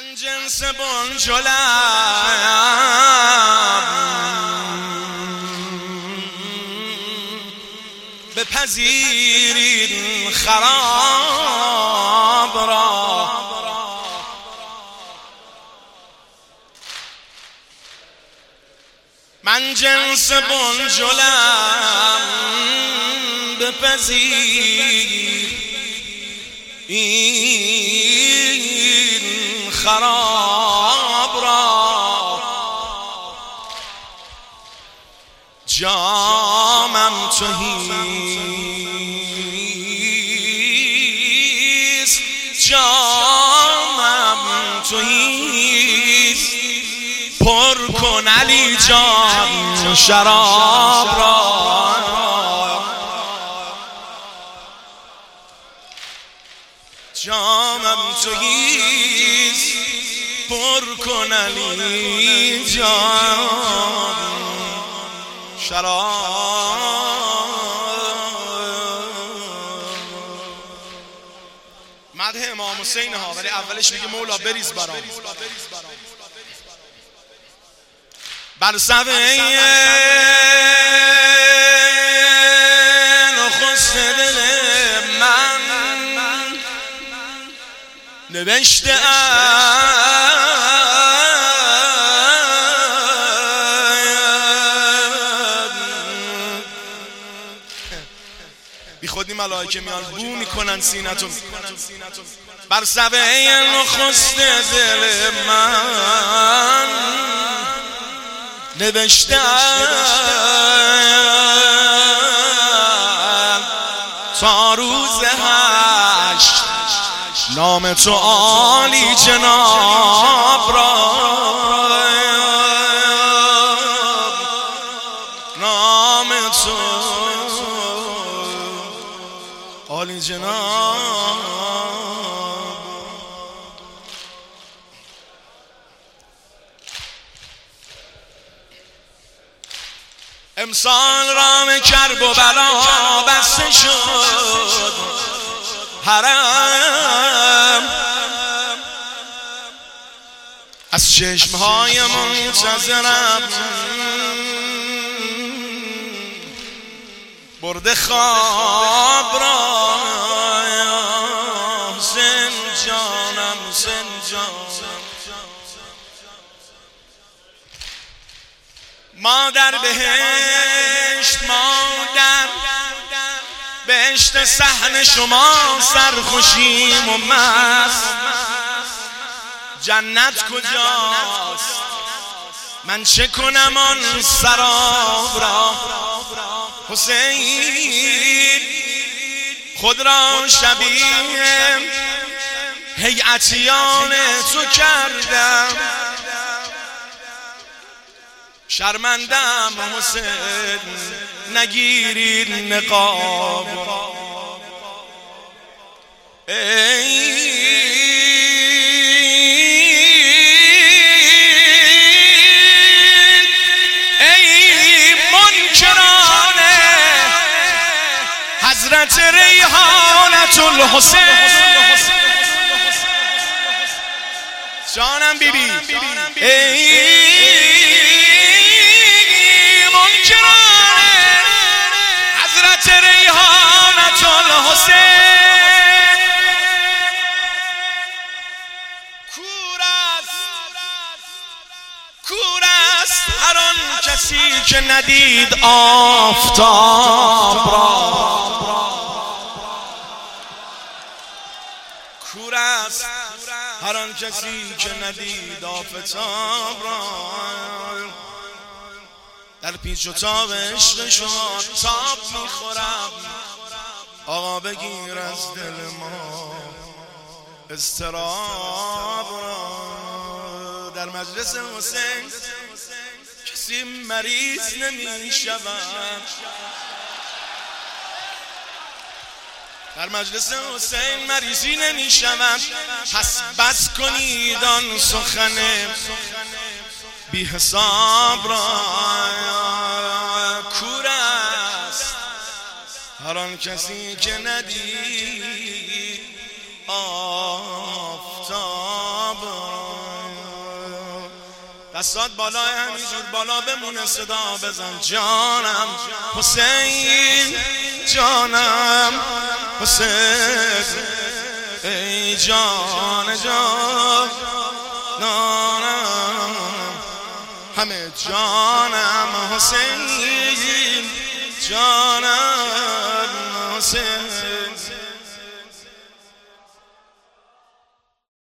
من جنس بنجلم بپذیرید خراب را. من جنس بنجلم بپذیرید خراب را. جامم توییست، جامم توییست، پر کن علی جان شراب را. جامم توییست، پر کن علی جان شراب. مدح امام حسین ها، ولی اولش میگه مولا بریز برام. بر صفحه نخست دل من نوشته بی خودی ملائکه میان بو میکنن سینتون. بر صفحه نخست دل من نوشته تا روز حشر نام تو عالی جناب را. نام تو عالی جناب. امسال رام کرب و بلا بسته شد حرم، از چشمهای منتظرم برده خواب را. حسین جانم، حسین جانم، ما در بهشت، ما در بهشت صحن شما سرخوشیم و مست. جنت کجاست؟ من چه کنم آن سراب را. حسین خود را شبیه هیئتیان تو کردم، شرمندم حسین نگیرید نقاب. ای منکران حضرت ریحانة الحسین. جانم بیبی، حضرت ریحانة الحسین. کور است هر آن کسی که ندید آفتاب را. کور است هر آن کسی که ندید آفتاب را. در پیچ و تاب عشق شما تاب میخورم، آقا بگیر از دل ما اضطراب را. در مجلس حسین کسی مریض نمیشود، در مجلس حسین مریضی نمیشود. پس بس کنید آن سخن بی حساب را. کور است هر آن کسی که ندید آفتاب. دستات بالا همینجور بالا بمونه صدا بزن جانم حسین جانم حسین ای جان جانم همه جانم حسین